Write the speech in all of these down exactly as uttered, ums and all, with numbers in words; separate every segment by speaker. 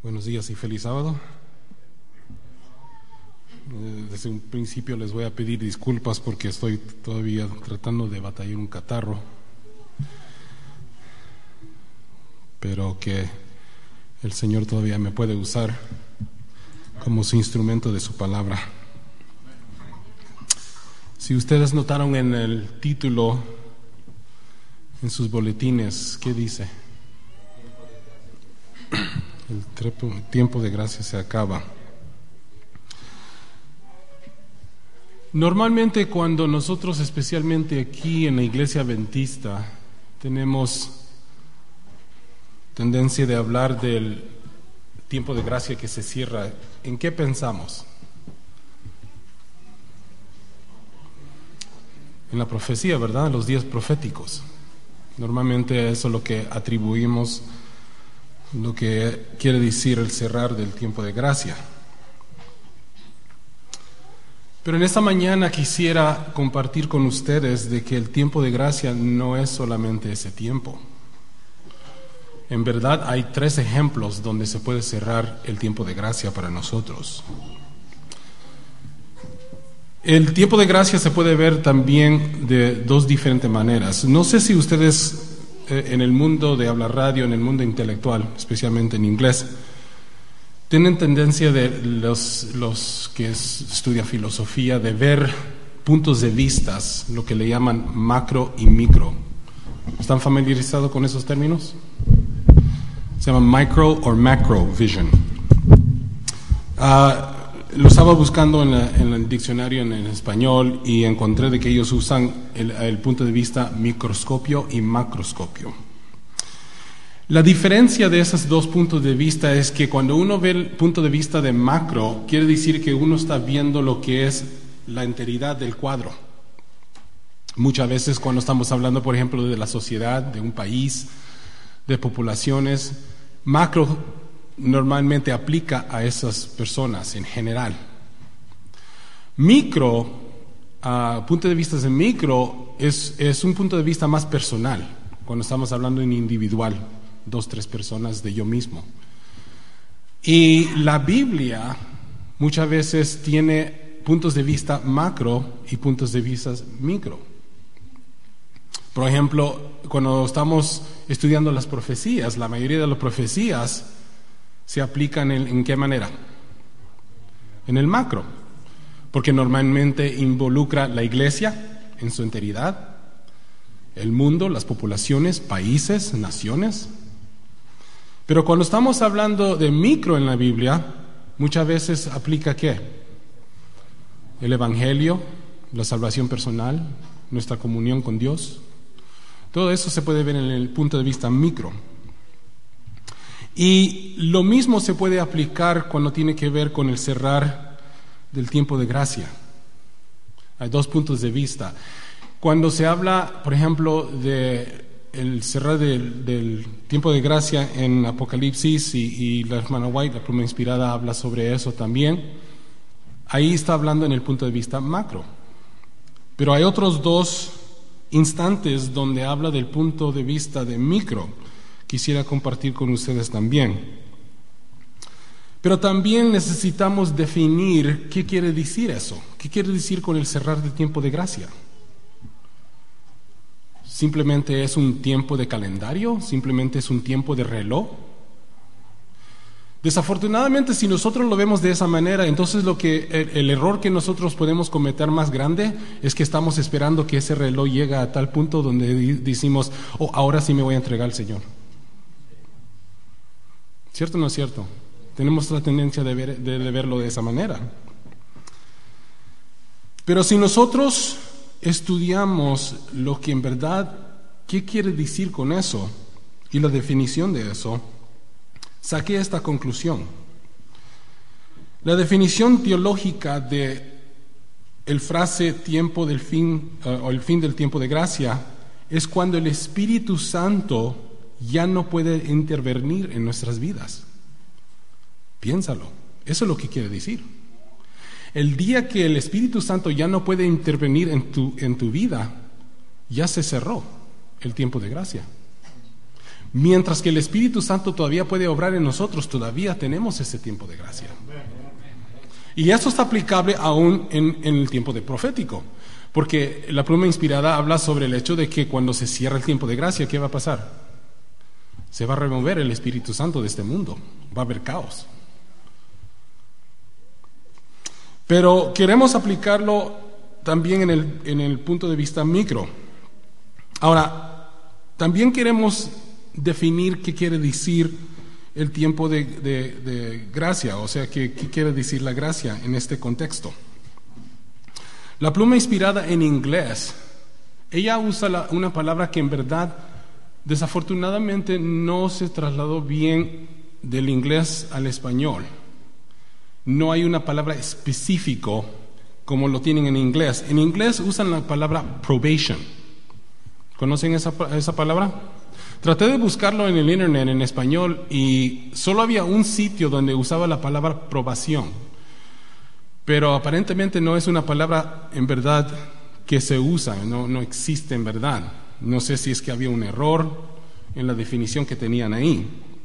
Speaker 1: Buenos días y feliz sábado. Eh, desde un principio les voy a pedir disculpas porque estoy todavía tratando de batallar un catarro, pero que el Señor todavía me puede usar como su instrumento de su palabra. Si ustedes notaron en el título, en sus boletines, ¿qué dice? El tiempo de gracia se acaba. Normalmente cuando nosotros, especialmente aquí en la iglesia adventista, tenemos tendencia de hablar del tiempo de gracia que se cierra, ¿en qué pensamos? En la profecía, ¿verdad? Los días proféticos. Normalmente eso es lo que atribuimos, lo que quiere decir el cerrar del tiempo de gracia. Pero en esta mañana quisiera compartir con ustedes de que el tiempo de gracia no es solamente ese tiempo. En verdad hay tres ejemplos donde se puede cerrar el tiempo de gracia para nosotros. El tiempo de gracia se puede ver también de dos diferentes maneras. No sé si ustedes eh, en el mundo de habla radio, en el mundo intelectual, especialmente en inglés, tienen tendencia de los, los que es, estudian filosofía de ver puntos de vistas, lo que le llaman macro y micro. ¿Están familiarizados con esos términos? Se llama micro o macro vision. Uh, lo estaba buscando en, la, en el diccionario en el español y encontré de que ellos usan el, el punto de vista microscopio y macroscopio. La diferencia de esos dos puntos de vista es que cuando uno ve el punto de vista de macro, quiere decir que uno está viendo lo que es la enteridad del cuadro. Muchas veces cuando estamos hablando, por ejemplo, de la sociedad, de un país, de poblaciones, macro normalmente aplica a esas personas en general. Micro, uh, punto de vista de micro, es, es un punto de vista más personal, cuando estamos hablando en individual, dos, tres personas de yo mismo. Y la Biblia muchas veces tiene puntos de vista macro y puntos de vista micro. Por ejemplo, cuando estamos estudiando las profecías, la mayoría de las profecías se aplican en, ¿en qué manera? En el macro, porque normalmente involucra la iglesia en su enteridad, el mundo, las poblaciones, países, naciones. Pero cuando estamos hablando de micro en la Biblia, muchas veces aplica ¿qué? El evangelio, la salvación personal, nuestra comunión con Dios. Todo eso se puede ver en el punto de vista micro. Y lo mismo se puede aplicar cuando tiene que ver con el cerrar del tiempo de gracia. Hay dos puntos de vista. Cuando se habla, por ejemplo, de el cerrar del, del tiempo de gracia en Apocalipsis, y, y la hermana White, la pluma inspirada, habla sobre eso también, ahí está hablando en el punto de vista macro. Pero hay otros dos instantes donde habla del punto de vista de micro. Quisiera compartir con ustedes también. Pero también necesitamos definir qué quiere decir eso. ¿Qué quiere decir con el cerrar del tiempo de gracia? ¿Simplemente es un tiempo de calendario? ¿Simplemente es un tiempo de reloj? Desafortunadamente, si nosotros lo vemos de esa manera, entonces lo que el, el error que nosotros podemos cometer más grande es que estamos esperando que ese reloj llegue a tal punto donde di- decimos, oh, ahora sí me voy a entregar al Señor. ¿Cierto o no es cierto? Tenemos la tendencia de, ver, de, de verlo de esa manera. Pero si nosotros estudiamos lo que en verdad, ¿qué quiere decir con eso? Y la definición de eso, saqué esta conclusión. La definición teológica de el frase tiempo del fin, uh, o el fin del tiempo de gracia, es cuando el Espíritu Santo ya no puede intervenir en nuestras vidas. Piénsalo, eso es lo que quiere decir. El día que el Espíritu Santo ya no puede intervenir en tu, en tu vida, ya se cerró el tiempo de gracia. Mientras que el Espíritu Santo todavía puede obrar en nosotros, todavía tenemos ese tiempo de gracia. Y esto está aplicable aún en, en el tiempo de profético, porque la pluma inspirada habla sobre el hecho de que cuando se cierra el tiempo de gracia, ¿qué va a pasar? Se va a remover el Espíritu Santo de este mundo, va a haber caos. Pero queremos aplicarlo también en el, en el punto de vista micro. Ahora, también queremos definir qué quiere decir el tiempo de, de, de gracia, o sea, qué, qué quiere decir la gracia en este contexto. La pluma inspirada en inglés, ella usa la, una palabra que en verdad, desafortunadamente, no se trasladó bien del inglés al español. No hay una palabra específica como lo tienen en inglés. En inglés usan la palabra probation. ¿Conocen esa, esa palabra? Traté de buscarlo en el internet en español y solo había un sitio donde usaba la palabra probación. Pero aparentemente no es una palabra en verdad que se usa, no, no existe en verdad. No sé si es que había un error en la definición que tenían ahí.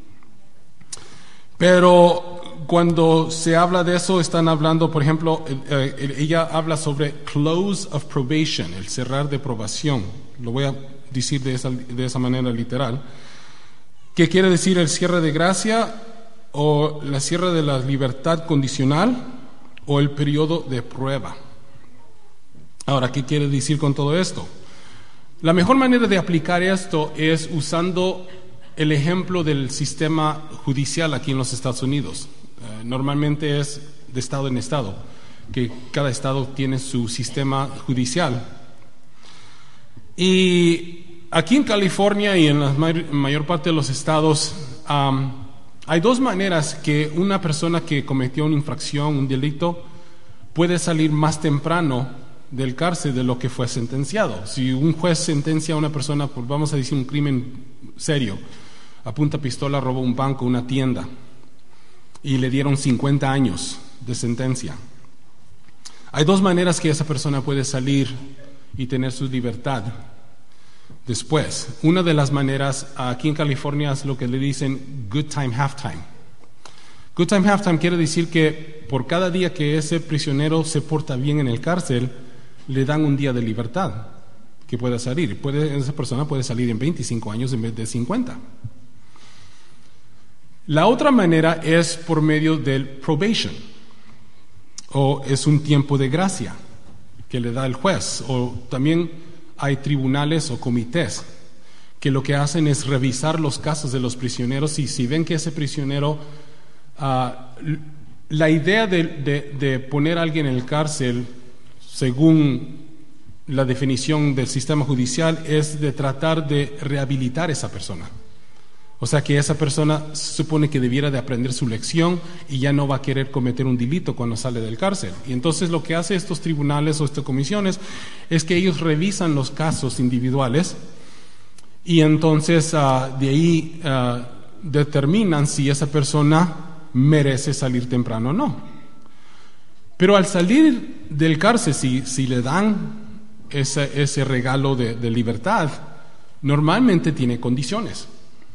Speaker 1: Pero cuando se habla de eso, están hablando, por ejemplo, eh, ella habla sobre close of probation, el cerrar de probación. Lo voy a decir de esa, de esa manera literal. ¿Qué quiere decir el cierre de gracia o la cierre de la libertad condicional o el periodo de prueba? Ahora, ¿qué quiere decir con todo esto? La mejor manera de aplicar esto es usando el ejemplo del sistema judicial aquí en los Estados Unidos. Eh, normalmente es de estado en estado, que cada estado tiene su sistema judicial. Y aquí en California y en la mayor, mayor parte de los estados, um, hay dos maneras que una persona que cometió una infracción, un delito, puede salir más temprano del cárcel de lo que fue sentenciado. Si un juez sentencia a una persona por, vamos a decir, un crimen serio, a punta pistola robó un banco, una tienda, y le dieron cincuenta años de sentencia. Hay dos maneras que esa persona puede salir y tener su libertad después. Una de las maneras aquí en California es lo que le dicen good time, half time. Good time, half time quiere decir que por cada día que ese prisionero se porta bien en el cárcel, le dan un día de libertad que pueda salir. Puede, esa persona puede salir en veinticinco años en vez de cincuenta. La otra manera es por medio del probation, o es un tiempo de gracia que le da el juez, o también hay tribunales o comités que lo que hacen es revisar los casos de los prisioneros y si ven que ese prisionero, uh, la idea de, de, de poner a alguien en el cárcel, según la definición del sistema judicial, es de tratar de rehabilitar a esa persona. O sea que esa persona se supone que debiera de aprender su lección y ya no va a querer cometer un delito cuando sale del cárcel. Y entonces lo que hacen estos tribunales o estas comisiones es que ellos revisan los casos individuales y entonces uh, de ahí uh, determinan si esa persona merece salir temprano o no. Pero al salir del cárcel, si, si le dan ese, ese regalo de, de libertad, normalmente tiene condiciones.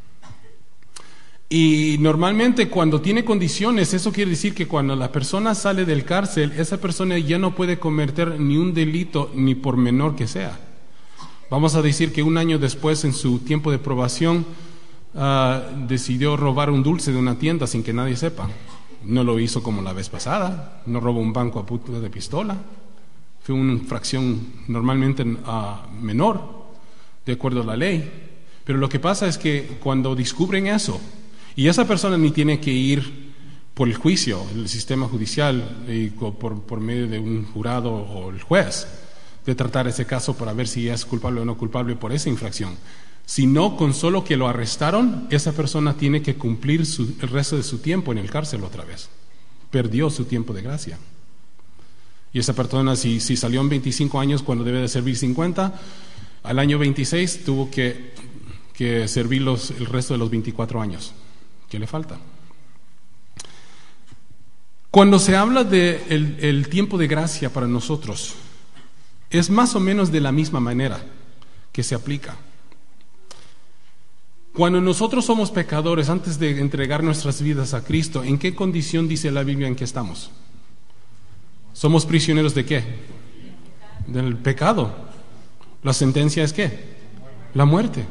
Speaker 1: Y normalmente cuando tiene condiciones, eso quiere decir que cuando la persona sale del cárcel, esa persona ya no puede cometer ni un delito, ni por menor que sea. Vamos a decir que un año después, en su tiempo de probación, uh, decidió robar un dulce de una tienda sin que nadie sepa. No lo hizo como la vez pasada, no robó un banco a punta de pistola. Fue una infracción normalmente uh, menor, de acuerdo a la ley. Pero lo que pasa es que cuando descubren eso, y esa persona ni tiene que ir por el juicio, el sistema judicial, y por, por medio de un jurado o el juez, de tratar ese caso para ver si es culpable o no culpable por esa infracción, sino con solo que lo arrestaron, esa persona tiene que cumplir su, el resto de su tiempo en el cárcel otra vez. Perdió su tiempo de gracia. Y esa persona, si, si salió en veinticinco años cuando debe de servir cincuenta, al año veintiséis tuvo que, que servir los, el resto de los veinticuatro años. ¿Qué le falta? Cuando se habla de el, el tiempo de gracia para nosotros, es más o menos de la misma manera que se aplica. Cuando nosotros somos pecadores, antes de entregar nuestras vidas a Cristo, ¿en qué condición dice la Biblia en que estamos? ¿Somos prisioneros de qué? Del pecado. ¿La sentencia es qué? La muerte.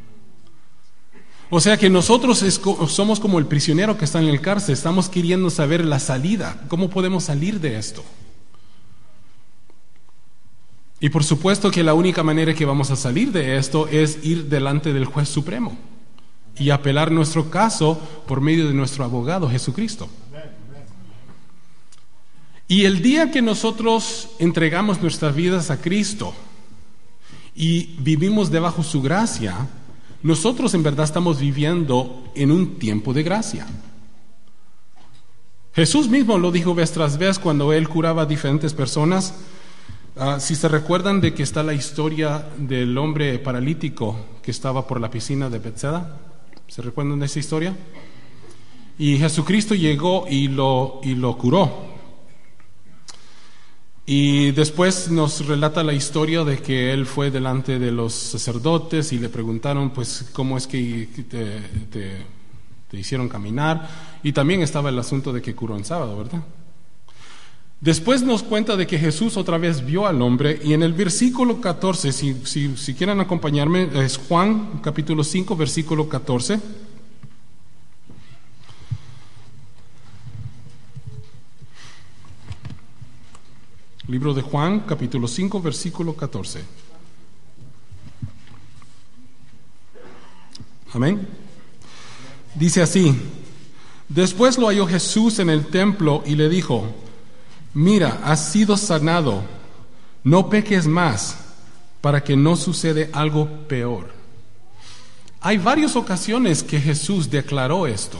Speaker 1: O sea que nosotros es, somos como el prisionero que está en el cárcel, estamos queriendo saber la salida, ¿cómo podemos salir de esto? Y por supuesto que la única manera que vamos a salir de esto es ir delante del juez supremo y apelar nuestro caso por medio de nuestro abogado Jesucristo. Y el día que nosotros entregamos nuestras vidas a Cristo y vivimos debajo de su gracia, nosotros en verdad estamos viviendo en un tiempo de gracia. Jesús mismo lo dijo vez tras vez cuando Él curaba a diferentes personas. Uh, si se recuerdan de que está la historia del hombre paralítico que estaba por la piscina de Bethesda, ¿se recuerdan de esa historia? Y Jesucristo llegó y lo, y lo curó. Y después nos relata la historia de que él fue delante de los sacerdotes y le preguntaron, pues, ¿cómo es que te, te, te hicieron caminar? Y también estaba el asunto de que curó en sábado, ¿verdad? Después nos cuenta de que Jesús otra vez vio al hombre y en el versículo catorce, si, si, si quieren acompañarme, es Juan capítulo cinco, versículo catorce. Libro de Juan, capítulo cinco, versículo catorce. Amén. Dice así: después lo halló Jesús en el templo y le dijo: mira, has sido sanado, no peques más, para que no suceda algo peor. Hay varias ocasiones que Jesús declaró esto.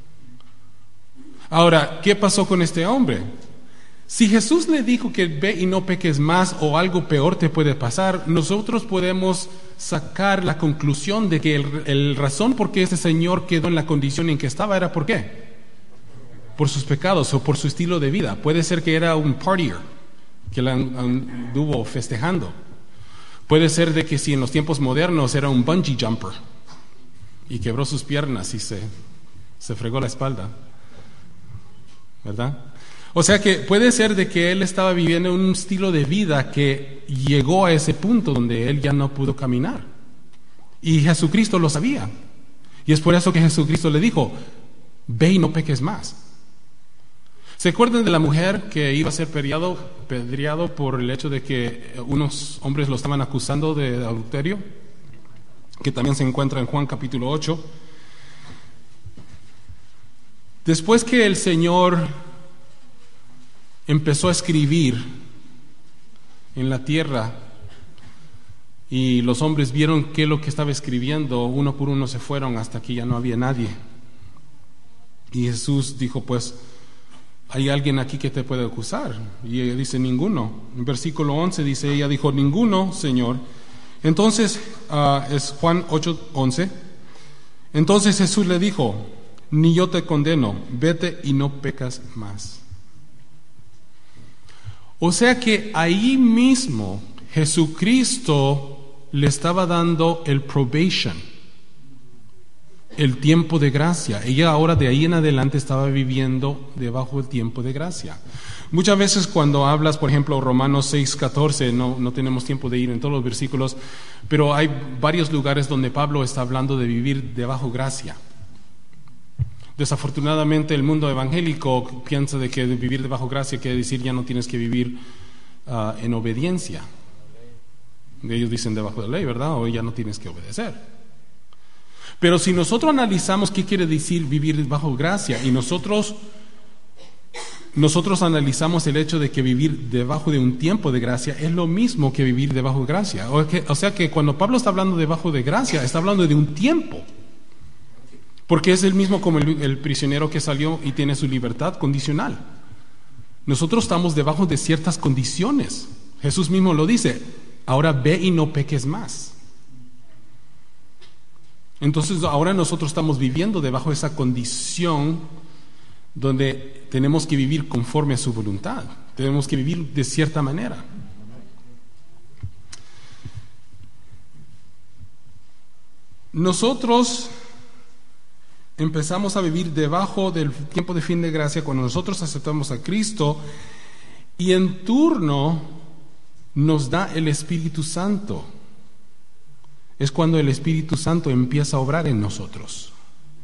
Speaker 1: Ahora, ¿qué pasó con este hombre? Si Jesús le dijo que ve y no peques más o algo peor te puede pasar, nosotros podemos sacar la conclusión de que el, el razón por qué ese señor quedó en la condición en que estaba era ¿por qué? Por sus pecados o por su estilo de vida. Puede ser que era un partier, que la anduvo festejando. Puede ser de que si en los tiempos modernos era un bungee jumper y quebró sus piernas y se, se fregó la espalda, ¿verdad? O sea que puede ser de que él estaba viviendo un estilo de vida que llegó a ese punto donde él ya no pudo caminar. Y Jesucristo lo sabía. Y es por eso que Jesucristo le dijo: ve y no peques más. ¿Se acuerdan de la mujer que iba a ser pedreado, pedreado por el hecho de que unos hombres lo estaban acusando de adulterio? Que también se encuentra en Juan capítulo ocho. Después que el Señor empezó a escribir en la tierra y los hombres vieron qué es lo que estaba escribiendo, uno por uno se fueron hasta que ya no había nadie. Y Jesús dijo: pues, ¿hay alguien aquí que te puede acusar? Y ella dice: ninguno. En versículo once dice, ella dijo: ninguno, Señor. Entonces, uh, es Juan ocho, once. Entonces Jesús le dijo: ni yo te condeno, vete y no pecas más. O sea que ahí mismo Jesucristo le estaba dando el probation, el tiempo de gracia. Ella ahora de ahí en adelante estaba viviendo debajo del tiempo de gracia. Muchas veces cuando hablas, por ejemplo, Romanos seis, catorce, no, no tenemos tiempo de ir en todos los versículos, pero hay varios lugares donde Pablo está hablando de vivir debajo gracia. Desafortunadamente el mundo evangélico piensa de que vivir debajo gracia quiere decir ya no tienes que vivir uh, en obediencia. Ellos dicen debajo de la ley, ¿verdad? O ya no tienes que obedecer. Pero si nosotros analizamos qué quiere decir vivir bajo gracia y nosotros nosotros analizamos el hecho de que vivir debajo de un tiempo de gracia es lo mismo que vivir debajo de gracia. O, que, o sea que cuando Pablo está hablando debajo de gracia, está hablando de un tiempo. Porque es el mismo como el, el prisionero que salió y tiene su libertad condicional. Nosotros estamos debajo de ciertas condiciones. Jesús mismo lo dice: ahora ve y no peques más. Entonces ahora nosotros estamos viviendo debajo de esa condición donde tenemos que vivir conforme a su voluntad. Tenemos que vivir de cierta manera. nosotros empezamos a vivir debajo del tiempo de fin de gracia cuando nosotros aceptamos a Cristo y en turno nos da el Espíritu Santo. Es cuando el Espíritu Santo empieza a obrar en nosotros.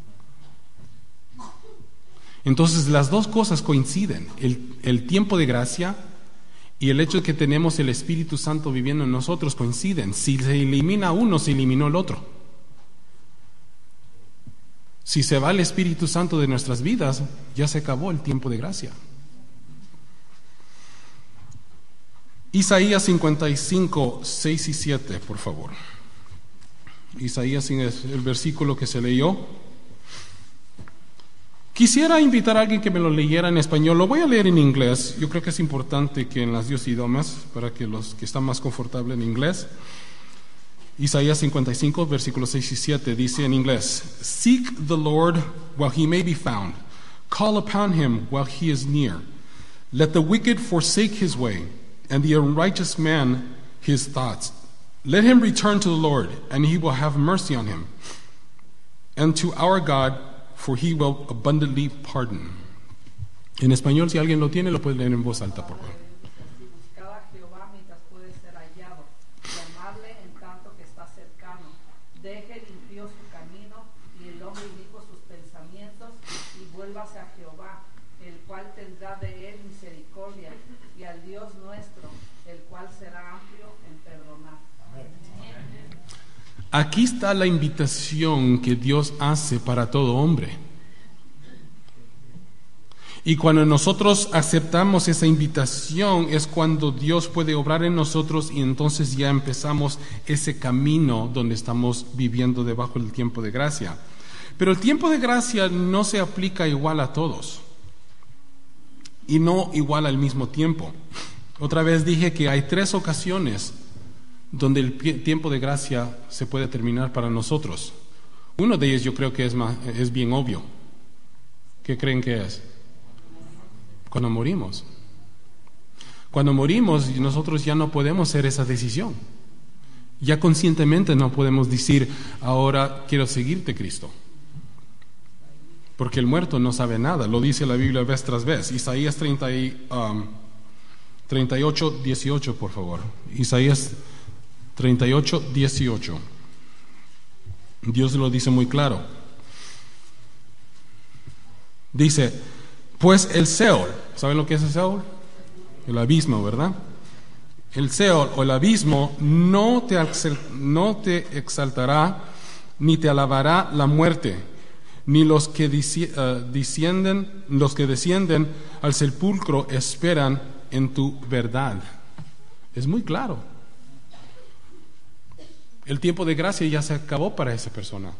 Speaker 1: Entonces las dos cosas coinciden, el, el tiempo de gracia y el hecho de que tenemos el Espíritu Santo viviendo en nosotros coinciden. Si se elimina uno, se eliminó el otro. Si se va el Espíritu Santo de nuestras vidas, ya se acabó el tiempo de gracia. Isaías cincuenta y cinco, seis y siete, por favor. Isaías, el versículo que se leyó. Quisiera invitar a alguien que me lo leyera en español. Lo voy a leer en inglés. Yo creo que es importante que en las dos idiomas, para que los que están más confortables en inglés. Isaías cincuenta y cinco, versículos seis y siete, dice en inglés: Seek the Lord while he may be found. Call upon him while he is near. Let the wicked forsake his way, and the unrighteous man his thoughts. Let him return to the Lord, and he will have mercy on him. And to our God, for he will abundantly pardon. En español, si alguien lo tiene, lo puede leer en voz alta, por favor.
Speaker 2: Buscad a Jehová mientras puede ser hallado, llamadle en tanto que está cercano. Deje el impío su camino y el hombre inicuo sus pensamientos, y vuélvase a Jehová, el cual tendrá de él misericordia, y al Dios nuestro, el cual será amplio en perdonar.
Speaker 1: Aquí está la invitación que Dios hace para todo hombre. Y cuando nosotros aceptamos esa invitación es cuando Dios puede obrar en nosotros y entonces ya empezamos ese camino donde estamos viviendo debajo del tiempo de gracia. Pero el tiempo de gracia no se aplica igual a todos y no igual al mismo tiempo. Otra vez dije que hay tres ocasiones donde el tiempo de gracia se puede terminar para nosotros. Uno de ellos yo creo que es, más, es bien obvio. ¿Qué creen que es? Cuando morimos. Cuando morimos nosotros ya no podemos hacer esa decisión. Ya conscientemente no podemos decir, ahora quiero seguirte, Cristo. Porque el muerto no sabe nada, lo dice la Biblia vez tras vez. Isaías treinta y, um, treinta y ocho, dieciocho, por favor. Isaías treinta y ocho, dieciocho. Dios lo dice muy claro. Dice, pues el Seol, ¿saben lo que es el Seol? El abismo, ¿verdad? El Seol o el abismo no te, no te exaltará ni te alabará la muerte, ni los que descienden, los que descienden al sepulcro esperan en tu verdad. Es muy claro. El tiempo de gracia ya se acabó para esa persona.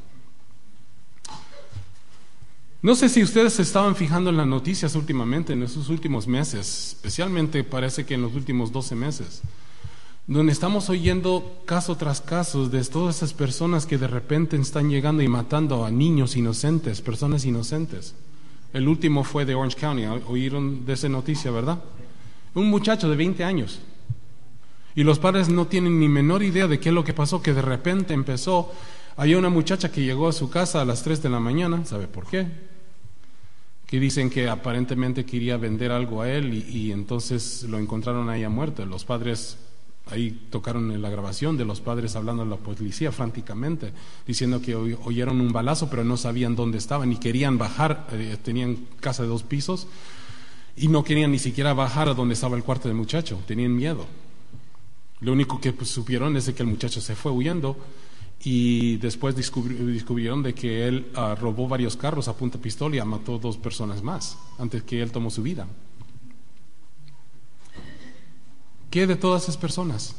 Speaker 1: No sé si ustedes se estaban fijando en las noticias últimamente, en estos últimos meses, especialmente parece que en los últimos doce meses, donde estamos oyendo caso tras caso de todas esas personas que de repente están llegando y matando a niños inocentes, personas inocentes. El último fue de Orange County, oyeron de esa noticia, ¿verdad? Un muchacho de veinte años. Y los padres no tienen ni menor idea de qué es lo que pasó, que de repente empezó. Había una muchacha que llegó a su casa a las tres de la mañana, ¿sabe por qué? Que dicen que aparentemente quería vender algo a él y, y entonces lo encontraron ahí muerto. Los padres, ahí tocaron en la grabación de los padres hablando a la policía franticamente, diciendo que oyeron un balazo pero no sabían dónde estaban y querían bajar, eh, tenían casa de dos pisos y no querían ni siquiera bajar a donde estaba el cuarto del muchacho, tenían miedo. Lo único que pues, supieron es de que el muchacho se fue huyendo y después descubri- descubrieron de que él uh, robó varios carros a punta pistola y mató dos personas más antes que él tomó su vida. ¿Qué de todas esas personas?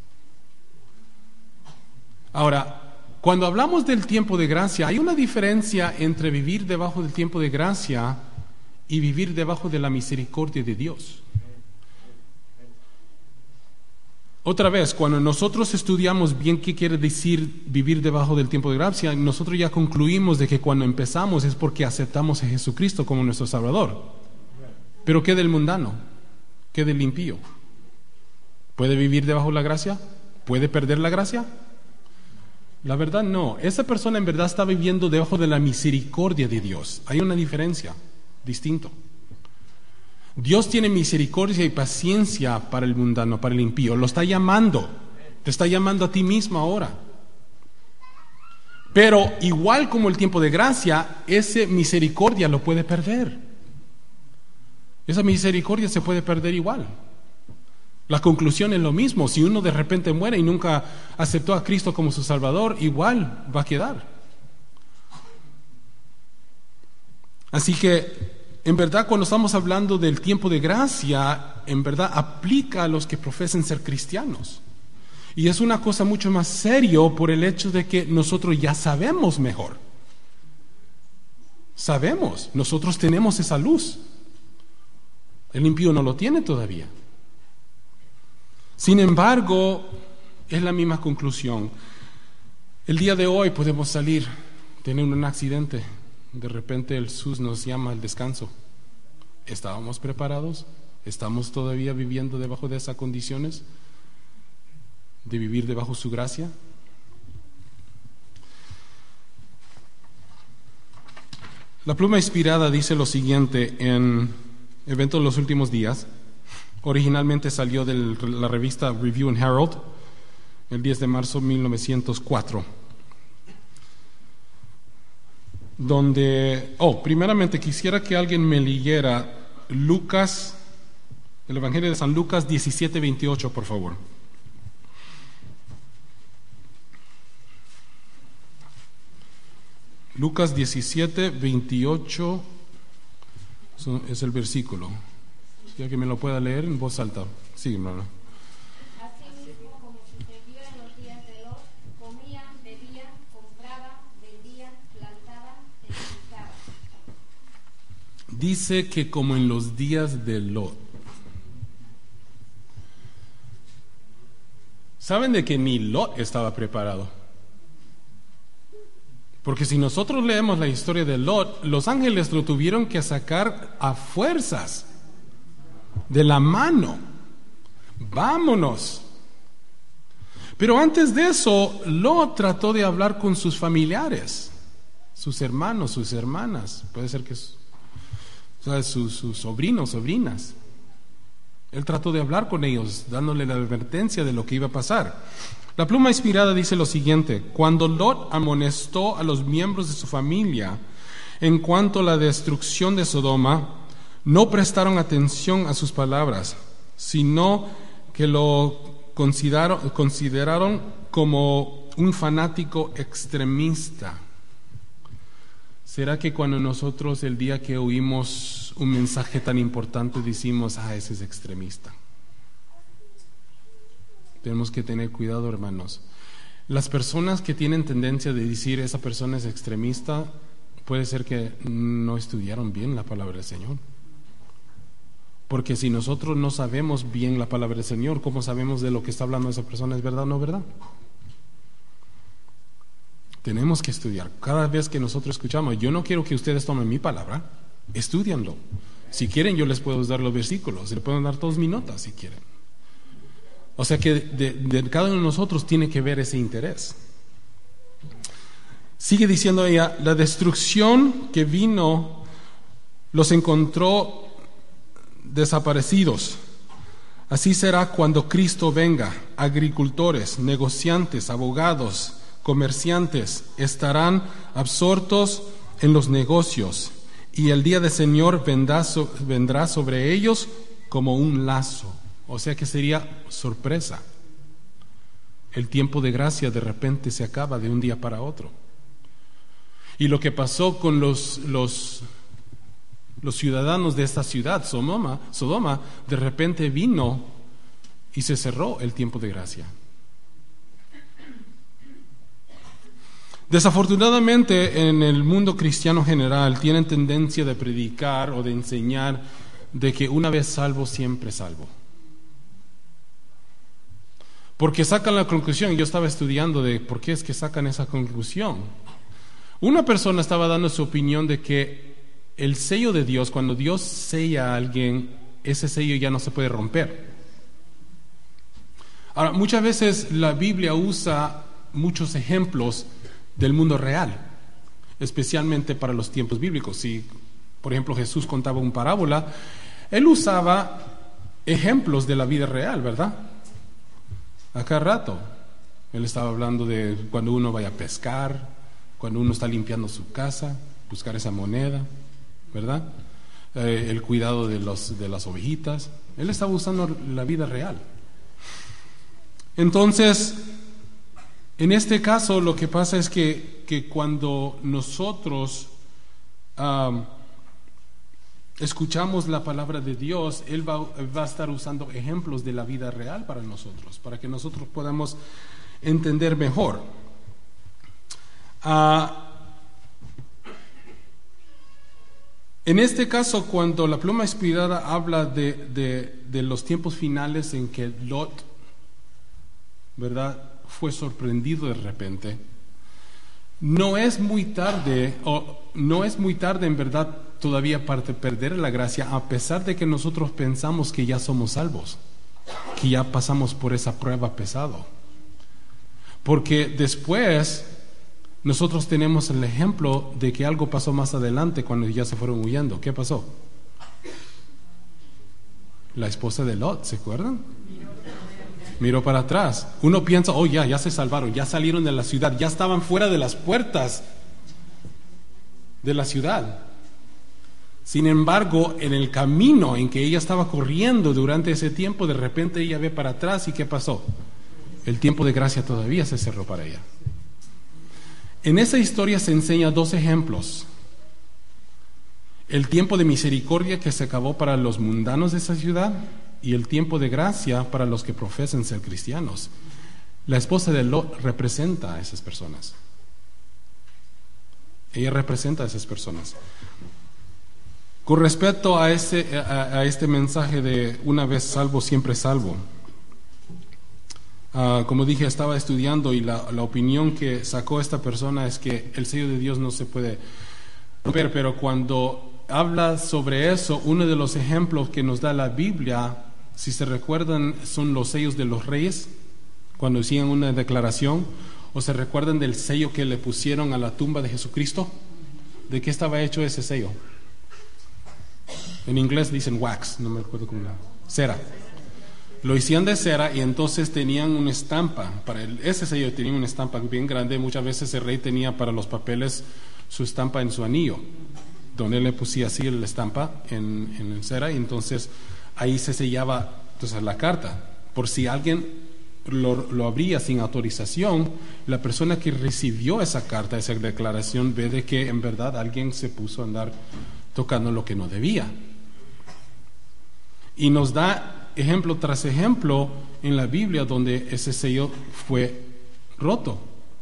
Speaker 1: Ahora, cuando hablamos del tiempo de gracia, hay una diferencia entre vivir debajo del tiempo de gracia y vivir debajo de la misericordia de Dios. Otra vez, cuando nosotros estudiamos bien qué quiere decir vivir debajo del tiempo de gracia, nosotros ya concluimos de que cuando empezamos es porque aceptamos a Jesucristo como nuestro Salvador. Pero ¿qué del mundano? ¿Qué del impío? ¿Puede vivir debajo de la gracia? ¿Puede perder la gracia? La verdad no. Esa persona en verdad está viviendo debajo de la misericordia de Dios. Hay una diferencia, distinto. Dios tiene misericordia y paciencia para el mundano, para el impío. Lo está llamando. Te está llamando a ti mismo ahora. Pero igual como el tiempo de gracia, esa misericordia lo puede perder. Esa misericordia se puede perder igual. La conclusión es lo mismo. Si uno de repente muere y nunca aceptó a Cristo como su Salvador, igual va a quedar. Así que, en verdad, cuando estamos hablando del tiempo de gracia, en verdad aplica a los que profesan ser cristianos. Y es una cosa mucho más serio por el hecho de que nosotros ya sabemos mejor. Sabemos, nosotros tenemos esa luz. El impío no lo tiene todavía. Sin embargo, es la misma conclusión. El día de hoy podemos salir, tener un accidente, de repente el S U S nos llama al descanso. ¿Estábamos preparados? ¿Estamos todavía viviendo debajo de esas condiciones? ¿De vivir debajo de su gracia? La pluma inspirada dice lo siguiente en Eventos de los Últimos Días. Originalmente salió de la revista Review and Herald el diez de marzo de mil novecientos cuatro. Donde, oh, primeramente quisiera que alguien me leyera Lucas, el Evangelio de San Lucas diecisiete veintiocho, por favor. Lucas diecisiete veintiocho es el versículo. Ya que me lo pueda leer en voz alta. Sí, hermano.
Speaker 3: Asimismo, como sucedió en los días de Lot, comían, bebían, compraban, vendían, plantaban, edificaban.
Speaker 1: Dice que como en los días de Lot. ¿Saben de que ni Lot estaba preparado? Porque si nosotros leemos la historia de Lot, los ángeles lo tuvieron que sacar a fuerzas. De la mano. Vámonos. Pero antes de eso, Lot trató de hablar con sus familiares, sus hermanos, sus hermanas, puede ser que sus, sus, sus sobrinos, sobrinas. Él trató de hablar con ellos, dándole la advertencia de lo que iba a pasar. La pluma inspirada dice lo siguiente: cuando Lot amonestó a los miembros de su familia en cuanto a la destrucción de Sodoma, no prestaron atención a sus palabras, sino que lo consideraron, consideraron como un fanático extremista. ¿Será que cuando nosotros el día que oímos un mensaje tan importante decimos, ah, ese es extremista? Tenemos que tener cuidado, hermanos. Las personas que tienen tendencia de decir esa persona es extremista, puede ser que no estudiaron bien la palabra del Señor. Porque si nosotros no sabemos bien la palabra del Señor, ¿cómo sabemos de lo que está hablando esa persona? ¿Es verdad o no verdad? Tenemos que estudiar. Cada vez que nosotros escuchamos, yo no quiero que ustedes tomen mi palabra, estudianlo. Si quieren, yo les puedo dar los versículos, les puedo dar todas mis notas si quieren. O sea que de, de cada uno de nosotros tiene que ver ese interés. Sigue diciendo ella, la destrucción que vino los encontró desaparecidos. Así será cuando Cristo venga. Agricultores, negociantes, abogados, comerciantes estarán absortos en los negocios, y el día del Señor vendrá, so, vendrá sobre ellos como un lazo. O sea que sería sorpresa. El tiempo de gracia de repente se acaba de un día para otro. Y lo que pasó con los los Los ciudadanos de esta ciudad, Sodoma, Sodoma, de repente vino y se cerró el tiempo de gracia. Desafortunadamente, en el mundo cristiano general tienen tendencia de predicar o de enseñar de que una vez salvo, siempre salvo. Porque sacan la conclusión, yo estaba estudiando de por qué es que sacan esa conclusión. Una persona estaba dando su opinión de que el sello de Dios, cuando Dios sella a alguien, ese sello ya no se puede romper. Ahora, muchas veces la Biblia usa muchos ejemplos del mundo real, especialmente para los tiempos bíblicos. Si, por ejemplo, Jesús contaba una parábola, él usaba ejemplos de la vida real, ¿verdad? A cada rato. Él estaba hablando de cuando uno vaya a pescar, cuando uno está limpiando su casa, buscar esa moneda, ¿verdad? Eh, el cuidado de, los, de las ovejitas. Él estaba usando la vida real. Entonces, en este caso lo que pasa es que, que cuando nosotros um, escuchamos la palabra de Dios, Él va, va a estar usando ejemplos de la vida real para nosotros, para que nosotros podamos entender mejor. Uh, en este caso, cuando la pluma inspirada habla de, de, de los tiempos finales en que Lot, ¿verdad?, fue sorprendido de repente, no es muy tarde, o no es muy tarde en verdad todavía para perder la gracia, a pesar de que nosotros pensamos que ya somos salvos, que ya pasamos por esa prueba pesado. Porque después nosotros tenemos el ejemplo de que algo pasó más adelante cuando ya se fueron huyendo. ¿Qué pasó? La esposa de Lot, ¿se acuerdan? Miró para atrás. Uno piensa, oh ya, ya se salvaron, ya salieron de la ciudad, ya estaban fuera de las puertas de la ciudad. Sin embargo, en el camino en que ella estaba corriendo durante ese tiempo, de repente ella ve para atrás y ¿qué pasó? El tiempo de gracia todavía se cerró para ella. En esa historia se enseña dos ejemplos. El tiempo de misericordia que se acabó para los mundanos de esa ciudad y el tiempo de gracia para los que profesan ser cristianos. La esposa de Lot representa a esas personas. Ella representa a esas personas. Con respecto a, ese, a, a este mensaje de una vez salvo, siempre salvo, uh, como dije, estaba estudiando y la, la opinión que sacó esta persona es que el sello de Dios no se puede romper, pero cuando habla sobre eso, uno de los ejemplos que nos da la Biblia, si se recuerdan, son los sellos de los reyes, cuando hacían una declaración, o se recuerdan del sello que le pusieron a la tumba de Jesucristo. ¿De qué estaba hecho ese sello? En inglés dicen wax, no me acuerdo cómo era. Cera. Lo hacían de cera y entonces tenían una estampa. Para el, ese sello tenía una estampa bien grande. Muchas veces el rey tenía para los papeles su estampa en su anillo, donde él le pusía así la estampa en, en cera, y entonces ahí se sellaba entonces la carta. Por si alguien lo, lo abría sin autorización, la persona que recibió esa carta, esa declaración, ve de que en verdad alguien se puso a andar tocando lo que no debía. Y nos da ejemplo tras ejemplo en la Biblia donde ese sello fue roto.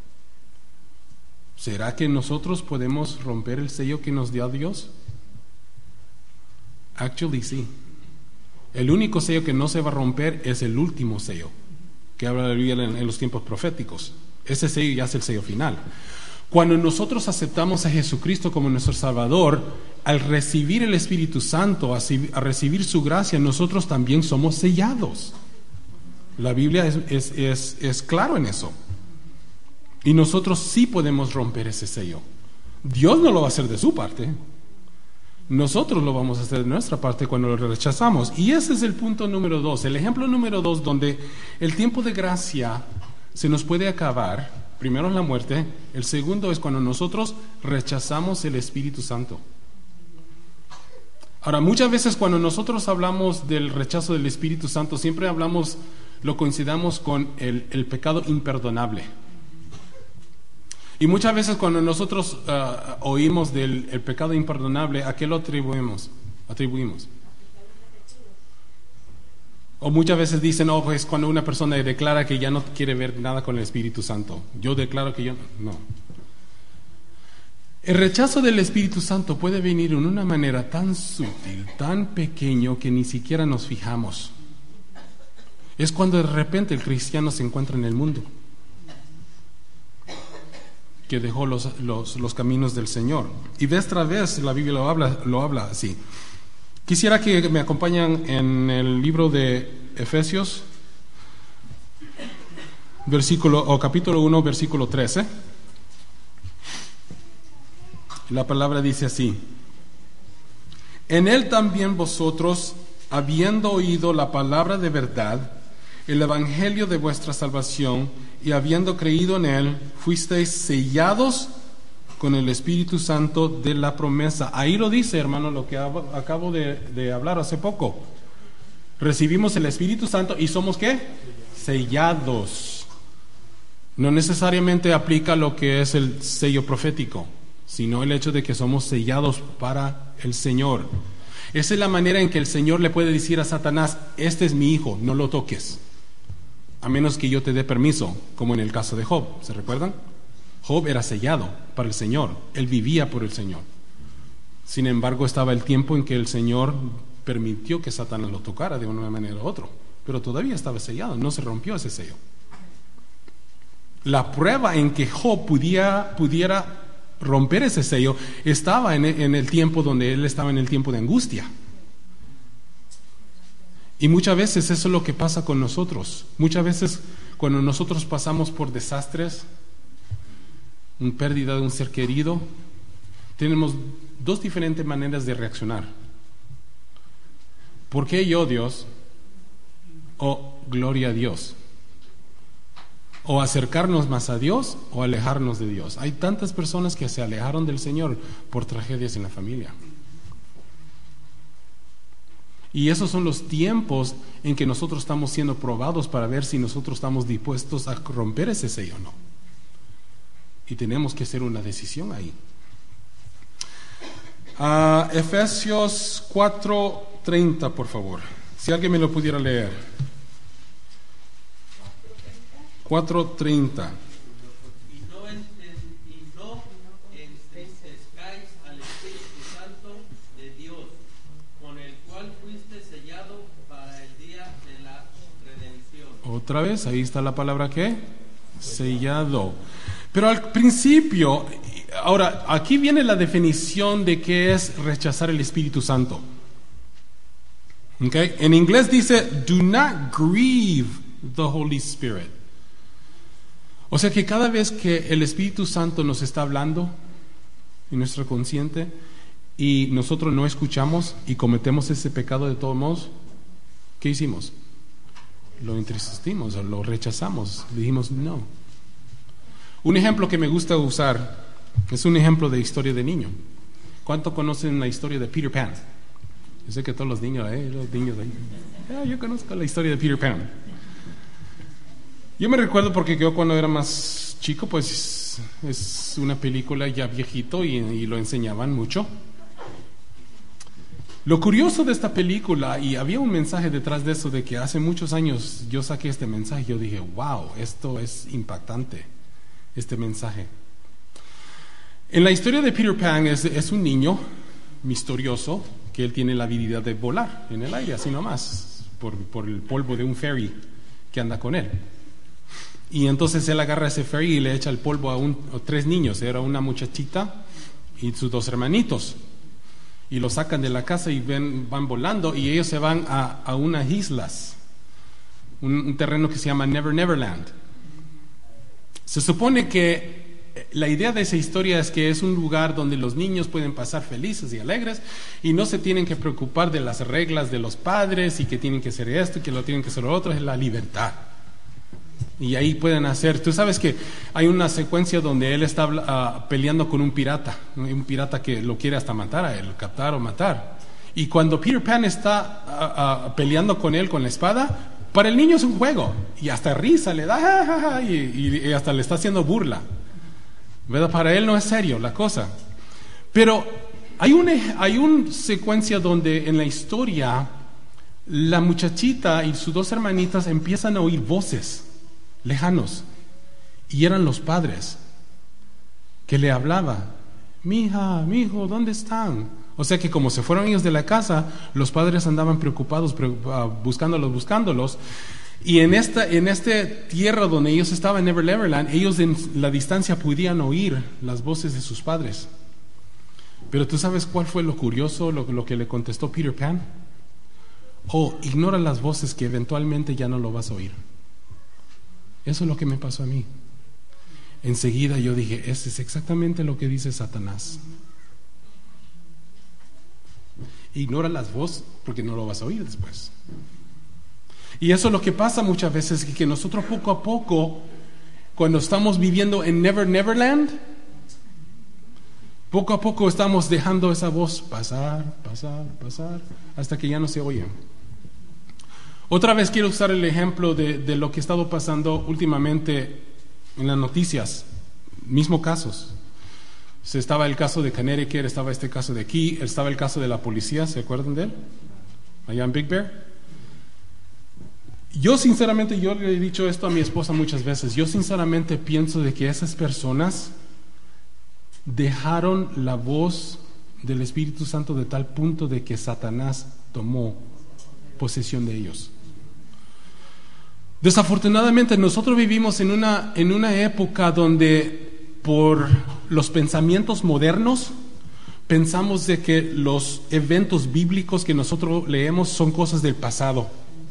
Speaker 1: ¿Será que nosotros podemos romper el sello que nos dio Dios? Actually, sí. El único sello que no se va a romper es el último sello, que habla la Biblia en, en los tiempos proféticos. Ese sello ya es el sello final. Cuando nosotros aceptamos a Jesucristo como nuestro Salvador, al recibir el Espíritu Santo, a, a recibir su gracia, nosotros también somos sellados. La Biblia es, es, es, es claro en eso. Y nosotros sí podemos romper ese sello. Dios no lo va a hacer de su parte. Nosotros lo vamos a hacer de nuestra parte cuando lo rechazamos. Y ese es el punto número dos. El ejemplo número dos, donde el tiempo de gracia se nos puede acabar. Primero es la muerte. El segundo es cuando nosotros rechazamos el Espíritu Santo. Ahora, muchas veces cuando nosotros hablamos del rechazo del Espíritu Santo, siempre hablamos, lo coincidamos con el, el pecado imperdonable. Y muchas veces cuando nosotros uh, oímos del el pecado imperdonable, ¿a qué lo atribuimos? atribuimos? O muchas veces dicen, oh, pues cuando una persona declara que ya no quiere ver nada con el Espíritu Santo. Yo declaro que yo no. El rechazo del Espíritu Santo puede venir en una manera tan sutil, tan pequeño, que ni siquiera nos fijamos. Es cuando de repente el cristiano se encuentra en el mundo, que dejó los, los, los caminos del Señor. Y vez tras vez la Biblia lo habla, lo habla así. Quisiera que me acompañen en el libro de Efesios, versículo, o capítulo uno, versículo trece. La palabra dice así: en él también vosotros, habiendo oído la palabra de verdad, el evangelio de vuestra salvación, y habiendo creído en él, fuisteis sellados con el Espíritu Santo de la promesa. Ahí lo dice, hermano, lo que acabo de, de hablar hace poco. Recibimos el Espíritu Santo y somos ¿qué? Sellados. No necesariamente aplica lo que es el sello profético, sino el hecho de que somos sellados para el Señor. Esa es la manera en que el Señor le puede decir a Satanás: este es mi hijo, no lo toques, a menos que yo te dé permiso, como en el caso de Job. ¿Se recuerdan? Job era sellado para el Señor, él vivía por el Señor. Sin embargo, estaba el tiempo en que el Señor permitió que Satanás lo tocara de una manera u otra, pero todavía estaba sellado, no se rompió ese sello. La prueba en que Job pudiera, pudiera romper ese sello estaba en, en el tiempo donde él estaba en el tiempo de angustia. Y muchas veces eso es lo que pasa con nosotros. Muchas veces cuando nosotros pasamos por desastres, una pérdida de un ser querido, tenemos dos diferentes maneras de reaccionar. ¿Por qué yo, Dios? O gloria a Dios. O acercarnos más a Dios o alejarnos de Dios. Hay tantas personas que se alejaron del Señor por tragedias en la familia. Y esos son los tiempos en que nosotros estamos siendo probados para ver si nosotros estamos dispuestos a romper ese sello o no. Y tenemos que hacer una decisión ahí. Uh, Efesios cuatro treinta, por favor. Si alguien me lo pudiera leer. cuatro treinta.
Speaker 4: Y no, enten- y no entristezcáis al Espíritu Santo de Dios, con el cual fuiste sellado para el día de la redención.
Speaker 1: Otra vez, ahí está la palabra ¿qué? Sellado. Pero al principio, ahora, aquí viene la definición de qué es rechazar el Espíritu Santo. Okay? En inglés dice, do not grieve the Holy Spirit. O sea que cada vez que el Espíritu Santo nos está hablando en nuestro consciente y nosotros no escuchamos y cometemos ese pecado de todos modos, ¿qué hicimos? Lo entristecimos o lo rechazamos, dijimos no. Un ejemplo que me gusta usar es un ejemplo de historia de niño. ¿Cuánto conocen la historia de Peter Pan? Yo sé que todos los niños, eh, los niños ahí. Ah, yo conozco la historia de Peter Pan. Yo me recuerdo porque yo cuando era más chico, pues es una película ya viejito y, y lo enseñaban mucho. Lo curioso de esta película, y había un mensaje detrás de eso, de que hace muchos años yo saqué este mensaje, yo dije, wow, esto es impactante, este mensaje. En la historia de Peter Pan es, es un niño misterioso que él tiene la habilidad de volar en el aire, así nomás, por, por el polvo de un ferry que anda con él. Y entonces él agarra ese ferry y le echa el polvo a, un, a tres niños, era una muchachita y sus dos hermanitos. Y lo sacan de la casa y ven, van volando y ellos se van a, a unas islas, un, un terreno que se llama Never Never Land. Se supone que la idea de esa historia es que es un lugar donde los niños pueden pasar felices y alegres y no se tienen que preocupar de las reglas de los padres y que tienen que hacer esto y que lo tienen que hacer lo otro, es la libertad. Y ahí pueden hacer, tú sabes que hay una secuencia donde él está uh, peleando con un pirata, un pirata que lo quiere hasta matar a él, captar o matar. Y cuando Peter Pan está uh, uh, peleando con él con la espada, para el niño es un juego y hasta risa le da ja, ja, ja, y, y, y hasta le está haciendo burla, ¿verdad? Para él no es serio la cosa. Pero hay una hay un secuencia donde en la historia la muchachita y sus dos hermanitas empiezan a oír voces lejanos y eran los padres que le hablaban, mija, mijo, ¿dónde están? O sea que como se fueron ellos de la casa, los padres andaban preocupados, buscándolos, buscándolos. Y en esta en esta tierra donde ellos estaban, Never Neverland, ellos en la distancia podían oír las voces de sus padres. Pero ¿tú sabes cuál fue lo curioso, lo, lo que le contestó Peter Pan? Oh, ignora las voces que eventualmente ya no lo vas a oír. Eso es lo que me pasó a mí. Enseguida yo dije, ese es exactamente lo que dice Satanás. Ignora las voces porque no lo vas a oír después. Y eso es lo que pasa muchas veces, que nosotros poco a poco, cuando estamos viviendo en Never Neverland, poco a poco estamos dejando esa voz pasar, pasar, pasar, hasta que ya no se oye. Otra vez quiero usar el ejemplo de, de lo que ha estado pasando últimamente en las noticias, mismos casos. Estaba el caso de Connecticut, estaba este caso de aquí, estaba el caso de la policía, ¿se acuerdan de él? Allá en Big Bear. Yo sinceramente, yo le he dicho esto a mi esposa muchas veces, yo sinceramente pienso de que esas personas dejaron la voz del Espíritu Santo de tal punto de que Satanás tomó posesión de ellos. Desafortunadamente nosotros vivimos en una, en una época donde por los pensamientos modernos pensamos de que los eventos bíblicos que nosotros leemos son cosas del pasado.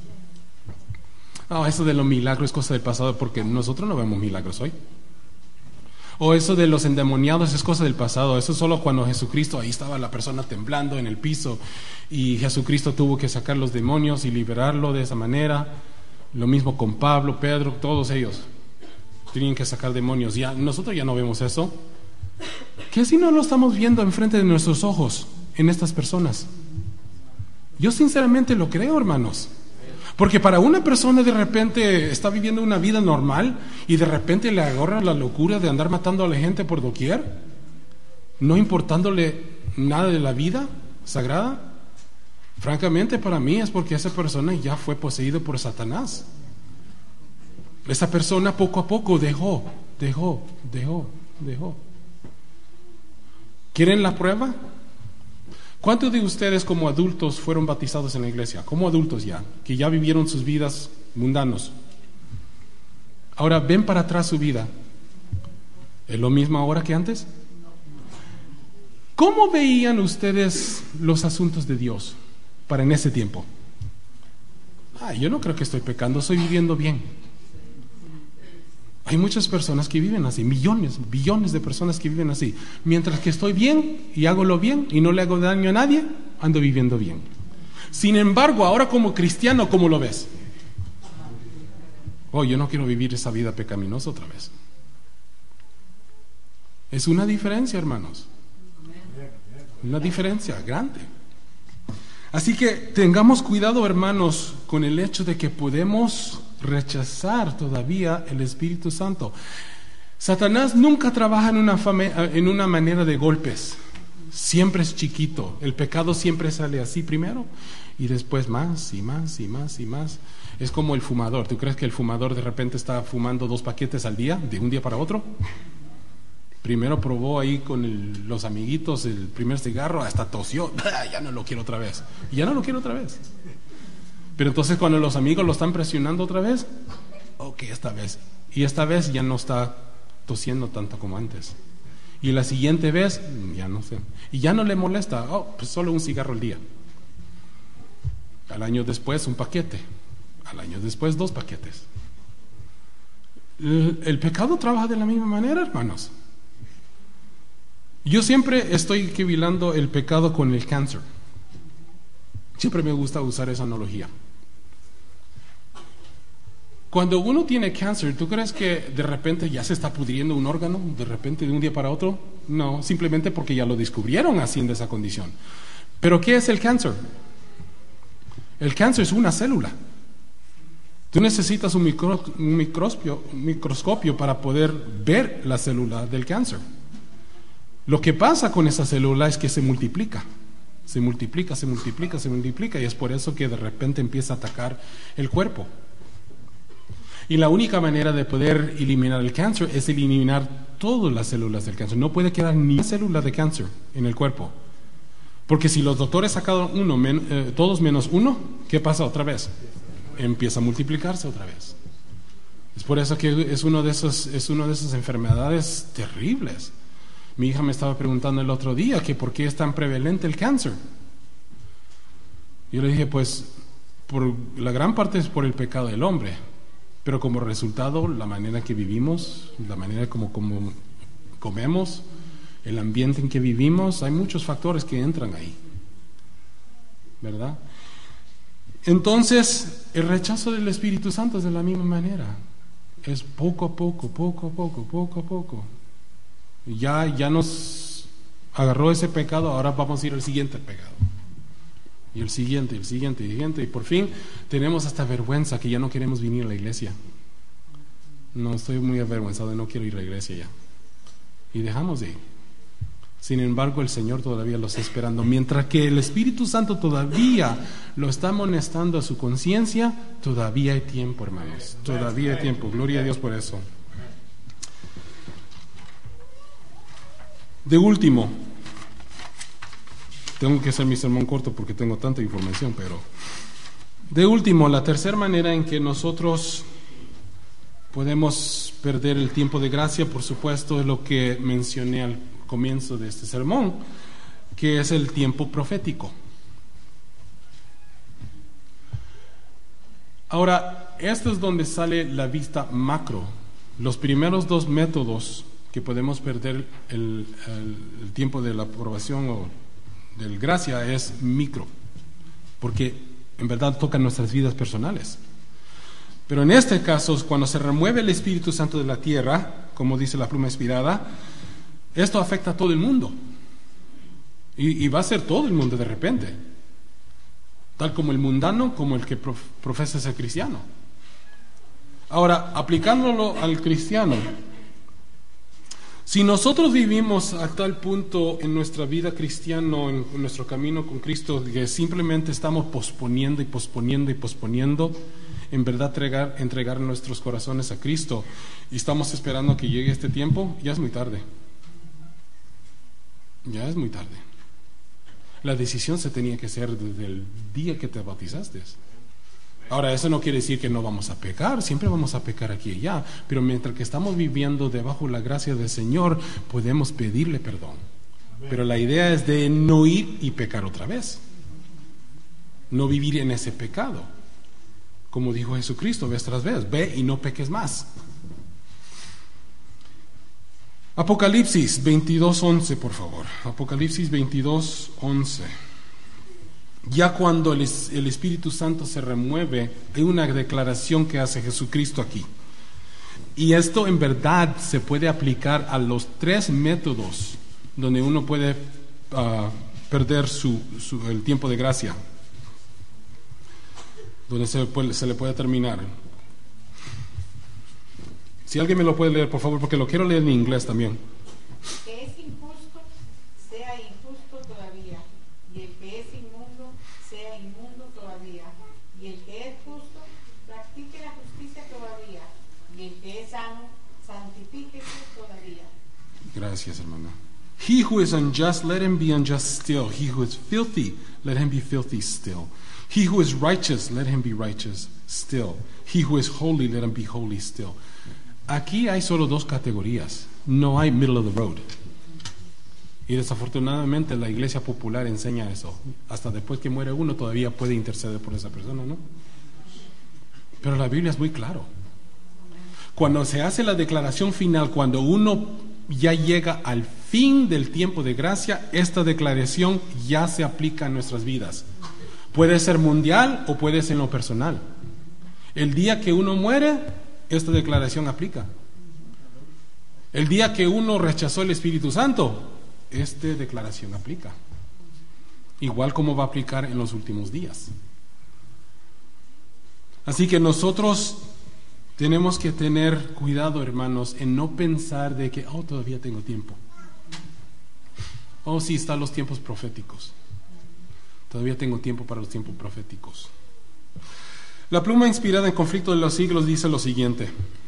Speaker 1: Oh, eso de los milagros es cosa del pasado porque nosotros no vemos milagros hoy. O eso de los endemoniados es cosa del pasado. Eso es solo cuando Jesucristo, ahí estaba la persona temblando en el piso y Jesucristo tuvo que sacar los demonios y liberarlo de esa manera. Lo mismo con Pablo, Pedro, todos ellos tenían que sacar demonios. Ya, nosotros ya no vemos eso. ¿Qué si no lo estamos viendo enfrente de nuestros ojos en estas personas? Yo sinceramente lo creo, hermanos. Porque para una persona de repente está viviendo una vida normal y de repente le agarra la locura de andar matando a la gente por doquier, no importándole nada de la vida sagrada, francamente para mí es porque esa persona ya fue poseída por Satanás. Esa persona poco a poco dejó, dejó, dejó, dejó. ¿Quieren la prueba? ¿Cuántos de ustedes como adultos fueron bautizados en la iglesia? Como adultos ya, que ya vivieron sus vidas mundanos. Ahora ven para atrás su vida. ¿Es lo mismo ahora que antes? ¿Cómo veían ustedes los asuntos de Dios para en ese tiempo? Ah, yo no creo que estoy pecando, estoy viviendo bien. Hay muchas personas que viven así, millones, billones de personas que viven así. Mientras que estoy bien y hago lo bien y no le hago daño a nadie, ando viviendo bien. Sin embargo, ahora como cristiano, ¿cómo lo ves? Oh, yo no quiero vivir esa vida pecaminosa otra vez. Es una diferencia, hermanos. Una diferencia grande. Así que tengamos cuidado, hermanos, con el hecho de que podemos rechazar todavía el Espíritu Santo. Satanás nunca trabaja en una, fame, en una manera de golpes. Siempre es chiquito. El pecado siempre sale así primero y después más y más y más y más. Es como el fumador. ¿Tú crees que el fumador de repente está fumando dos paquetes al día, de un día para otro? Primero probó ahí con el, los amiguitos el primer cigarro, hasta tosió. Ya no lo quiero otra vez. Ya no lo quiero otra vez. Pero entonces cuando los amigos lo están presionando otra vez, ok, esta vez. Y esta vez ya no está tosiendo tanto como antes. Y la siguiente vez, ya no sé. Y ya no le molesta, oh, pues solo un cigarro al día. Al año después un paquete. Al año después dos paquetes. El, el pecado trabaja de la misma manera, hermanos. Yo siempre estoy equivalando el pecado con el cáncer. Siempre me gusta usar esa analogía. Cuando uno tiene cáncer, ¿tú crees que de repente ya se está pudriendo un órgano, de repente de un día para otro? No, simplemente porque ya lo descubrieron así en esa condición. ¿Pero qué es el cáncer? El cáncer es una célula. Tú necesitas un, micro, un microscopio, un microscopio para poder ver la célula del cáncer. Lo que pasa con esa célula es que se multiplica. Se multiplica, se multiplica, se multiplica y es por eso que de repente empieza a atacar el cuerpo. Y la única manera de poder eliminar el cáncer es eliminar todas las células del cáncer. No puede quedar ni una célula de cáncer en el cuerpo. Porque si los doctores sacaron uno, men, eh, todos menos uno, ¿qué pasa otra vez? Empieza a multiplicarse otra vez. Es por eso que es uno de esos, es una de esas enfermedades terribles. Mi hija me estaba preguntando el otro día que por qué es tan prevalente el cáncer. Yo le dije, pues, por la gran parte es por el pecado del hombre. Pero como resultado, la manera que vivimos, la manera como, como comemos, el ambiente en que vivimos, hay muchos factores que entran ahí, ¿verdad? Entonces, el rechazo del Espíritu Santo es de la misma manera. Es poco a poco, poco a poco, poco a poco. Ya, ya nos agarró ese pecado, ahora vamos a ir al siguiente pecado. Y el siguiente, el siguiente, el siguiente. Y por fin tenemos hasta vergüenza que ya no queremos venir a la iglesia. No, estoy muy avergonzado, no quiero ir a la iglesia ya. Y dejamos de ir. Sin embargo, el Señor todavía lo está esperando. Mientras que el Espíritu Santo todavía lo está amonestando a su conciencia, todavía hay tiempo, hermanos. Todavía hay tiempo. Gloria a Dios por eso. De último, tengo que hacer mi sermón corto porque tengo tanta información, pero de último, la tercera manera en que nosotros podemos perder el tiempo de gracia, por supuesto, es lo que mencioné al comienzo de este sermón, que es el tiempo profético. Ahora, esto es donde sale la vista macro. Los primeros dos métodos que podemos perder el, el, el tiempo de la aprobación o del gracia es micro, porque en verdad tocan nuestras vidas personales. Pero en este caso, cuando se remueve el Espíritu Santo de la tierra, como dice la pluma inspirada, esto afecta a todo el mundo. Y, y va a ser todo el mundo de repente, tal como el mundano, como el que prof, profesa ser cristiano. Ahora, aplicándolo al cristiano, si nosotros vivimos a tal punto en nuestra vida cristiana, en, en nuestro camino con Cristo, que simplemente estamos posponiendo y posponiendo y posponiendo, en verdad entregar, entregar nuestros corazones a Cristo, y estamos esperando que llegue este tiempo, ya es muy tarde. Ya es muy tarde. La decisión se tenía que hacer desde el día que te bautizaste. Ahora, eso no quiere decir que no vamos a pecar, siempre vamos a pecar aquí y allá, pero mientras que estamos viviendo debajo de la gracia del Señor, podemos pedirle perdón. Pero la idea es de no ir y pecar otra vez, no vivir en ese pecado. Como dijo Jesucristo vez tras vez, ve y no peques más. Apocalipsis veintidós once, por favor. Apocalipsis veintidós once. Ya cuando el, el Espíritu Santo se remueve, hay una declaración que hace Jesucristo aquí. Y esto en verdad se puede aplicar a los tres métodos donde uno puede uh, perder su, su, el tiempo de gracia, donde se, puede, se le puede terminar. Si alguien me lo puede leer, por favor, porque lo quiero leer en inglés también.
Speaker 5: Que es injusto, sea injusto todavía, y el que es inmundo, sea inmundo todavía, y el que es justo, practique la justicia todavía, y el que es sano, santifíquese todavía.
Speaker 1: Gracias, hermana. He who is unjust, let him be unjust still. He who is filthy, let him be filthy still. He who is righteous, let him be righteous still. He who is holy, let him be holy still. Aquí hay solo dos categorías, no hay middle of the road. Y desafortunadamente la iglesia popular enseña eso. Hasta después que muere uno todavía puede interceder por esa persona, ¿no? Pero la Biblia es muy claro. Cuando se hace la declaración final, cuando uno ya llega al fin del tiempo de gracia, esta declaración ya se aplica en nuestras vidas. Puede ser mundial o puede ser en lo personal. El día que uno muere, esta declaración aplica. El día que uno rechazó el Espíritu Santo, esta declaración aplica. Igual como va a aplicar en los últimos días. Así que nosotros tenemos que tener cuidado, hermanos, en no pensar de que, oh, todavía tengo tiempo. Oh, sí, están los tiempos proféticos. Todavía tengo tiempo para los tiempos proféticos. La pluma inspirada en Conflicto de los Siglos dice lo siguiente: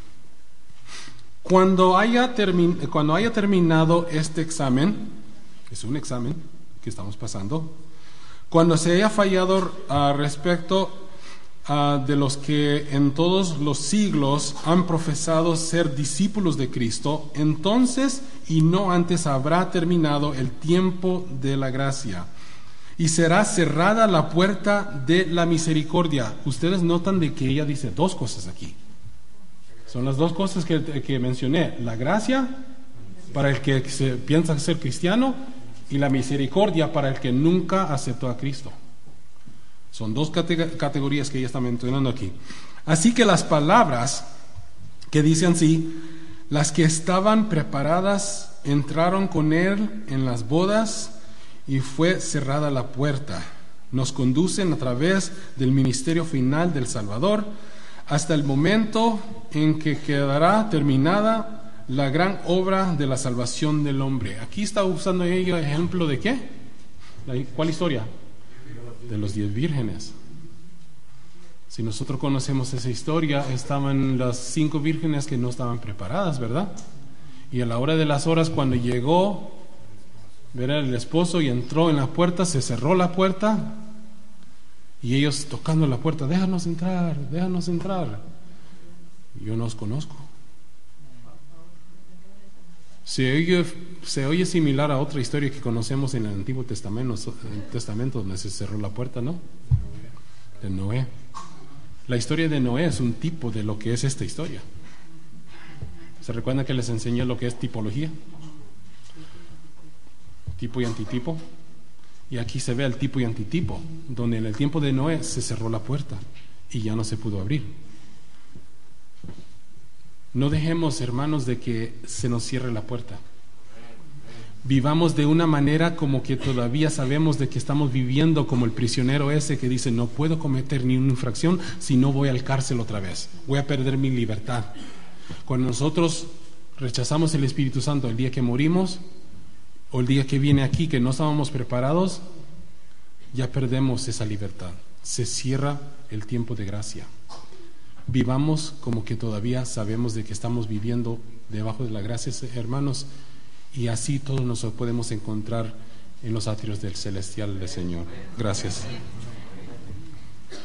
Speaker 1: cuando haya, termi- cuando haya terminado este examen, es un examen que estamos pasando, cuando se haya fallado uh, respecto uh, de los que en todos los siglos han profesado ser discípulos de Cristo, entonces y no antes habrá terminado el tiempo de la gracia. Y será cerrada la puerta de la misericordia. Ustedes notan de que ella dice dos cosas aquí. Son las dos cosas que, que mencioné. La gracia para el que se piensa ser cristiano y la misericordia para el que nunca aceptó a Cristo. Son dos cate- categorías que ella está mencionando aquí. Así que las palabras que dicen así, las que estaban preparadas entraron con él en las bodas y fue cerrada la puerta. Nos conducen a través del ministerio final del Salvador hasta el momento en que quedará terminada la gran obra de la salvación del hombre. Aquí está usando ella ejemplo de ¿qué? ¿Cuál historia? De los diez vírgenes. Si nosotros conocemos esa historia, estaban las cinco vírgenes que no estaban preparadas, ¿verdad? Y a la hora de las horas, cuando llegó, verá el esposo y entró en la puerta, se cerró la puerta, y ellos tocando la puerta, déjanos entrar, déjanos entrar. Yo no os conozco. Se oye, se oye similar a otra historia que conocemos en el Antiguo Testamento, en el Testamento donde se cerró la puerta, ¿no? De Noé. La historia de Noé es un tipo de lo que es esta historia. ¿Se recuerdan que les enseñé lo que es tipología? Tipo y antitipo. Y aquí se ve el tipo y antitipo, donde en el tiempo de Noé se cerró la puerta y ya no se pudo abrir. No dejemos, hermanos, de que se nos cierre la puerta. Vivamos de una manera como que todavía sabemos de que estamos viviendo como el prisionero ese que dice, no puedo cometer ni una infracción si no voy al cárcel otra vez. Voy a perder mi libertad. Cuando nosotros rechazamos el Espíritu Santo el día que morimos, o el día que viene aquí que no estábamos preparados, ya perdemos esa libertad. Se cierra el tiempo de gracia. Vivamos como que todavía sabemos de que estamos viviendo debajo de la gracia, hermanos, y así todos nos podemos encontrar en los atrios del celestial del Señor. Gracias.